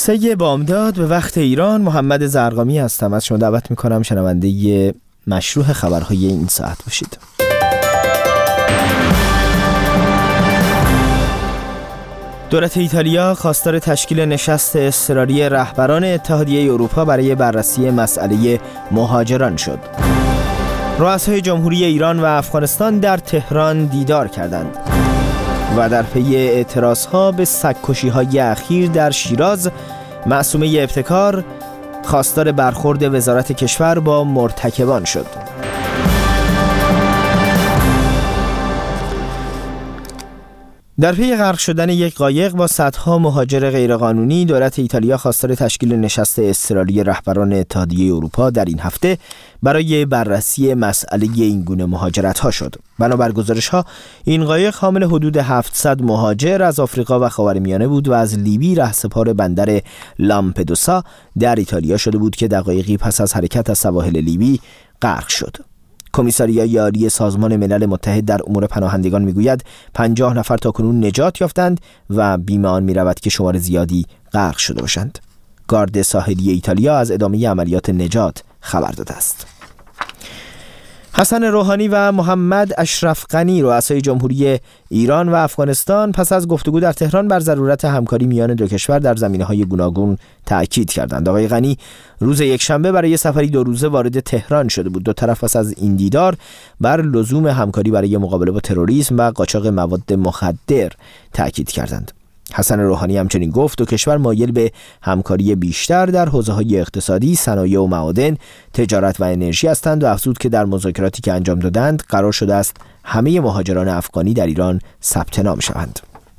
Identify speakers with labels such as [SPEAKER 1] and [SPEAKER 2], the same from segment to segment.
[SPEAKER 1] 3 بامداد به وقت ایران. محمد زرقامی هستم. از شما دعوت میکنم شنونده مشروع خبرهای این ساعت باشید. دولت ایتالیا خواستار تشکیل نشست اضطراری رهبران اتحادیه اروپا برای بررسی مسئله مهاجران شد. رؤسای جمهوری ایران و افغانستان در تهران دیدار کردند و در پی اعتراضها به سگ‌کشی‌های اخیر در شیراز، معصومه ابتکار خواستار برخورد وزارت کشور با مرتکبان شد. در پی غرق شدن یک قایق با صدها مهاجر غیرقانونی، دولت ایتالیا خواستار تشکیل نشست اضطراری رهبران اتحادیه اروپا در این هفته برای بررسی مسئله این گونه مهاجرت‌ها شد. بنابر گزارش‌ها، این قایق حامل حدود 700 مهاجر از آفریقا و خاورمیانه بود و از لیبی رهسپار بندر لامپدوسا در ایتالیا شده بود که دقایقی پس از حرکت از سواحل لیبی غرق شد. کمیساریای عالی سازمان ملل متحد در امور پناهندگان میگوید 50 نفر تاکنون نجات یافتند و بیم آن میرود که شمار زیادی غرق شده باشند. گارد ساحلی ایتالیا از ادامه عملیات نجات خبر داده است. حسن روحانی و محمد اشرف غنی رؤسای جمهوری ایران و افغانستان پس از گفتگو در تهران بر ضرورت همکاری میان دو کشور در زمینه‌های گوناگون تأکید کردند. آقای غنی روز یکشنبه برای سفری 2 روزه وارد تهران شده بود. دو طرف پس از این دیدار بر لزوم همکاری برای مقابله با تروریسم و قاچاق مواد مخدر تأکید کردند. حسن روحانی همچنین گفت دو کشور مایل به همکاری بیشتر در حوزه‌های اقتصادی، صنایع و معادن، تجارت و انرژی هستند و افزود که در مذاکراتی که انجام دادند قرار شده است همه مهاجران افغانی در ایران ثبت نام شوند.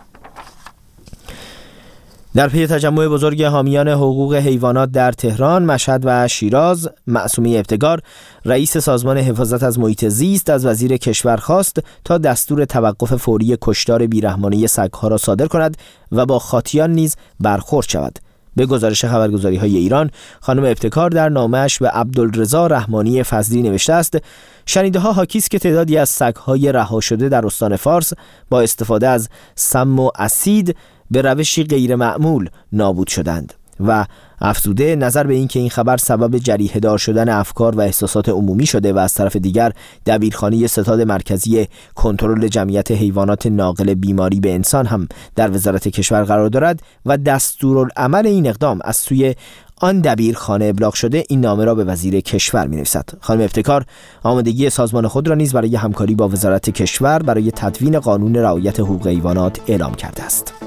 [SPEAKER 1] در پی تجمع بزرگ حامیان حقوق حیوانات در تهران، مشهد و شیراز، معصومه ابتکار رئیس سازمان حفاظت از محیط زیست از وزیر کشور خواست تا دستور توقف فوری کشتار بیرحمانه سگ‌ها را صادر کند و با خاطیان نیز برخورد شود. به گزارش خبرگزاری‌های ایران، خانم ابتکار در نامه‌اش به عبدالرضا رحمانی فضلی نوشته است: شنیده‌ها حاکی است که تعدادی از سگ‌های رها شده در استان فارس با استفاده از سم و اسید به روشی غیر معمول نابود شدند و افزوده نظر به این که این خبر سبب جریحه دار شدن افکار و احساسات عمومی شده و از طرف دیگر دبیرخانه ستاد مرکزی کنترل جمعیت حیوانات ناقل بیماری به انسان هم در وزارت کشور قرار دارد و دستورالعمل این اقدام از سوی آن دبیرخانه ابلاغ شده، این نامه را به وزیر کشور می‌نویسد. خانم ابتکار آمادگی سازمان خود را نیز برای همکاری با وزارت کشور برای تدوین قانون رعایت حقوق حیوانات اعلام کرده است.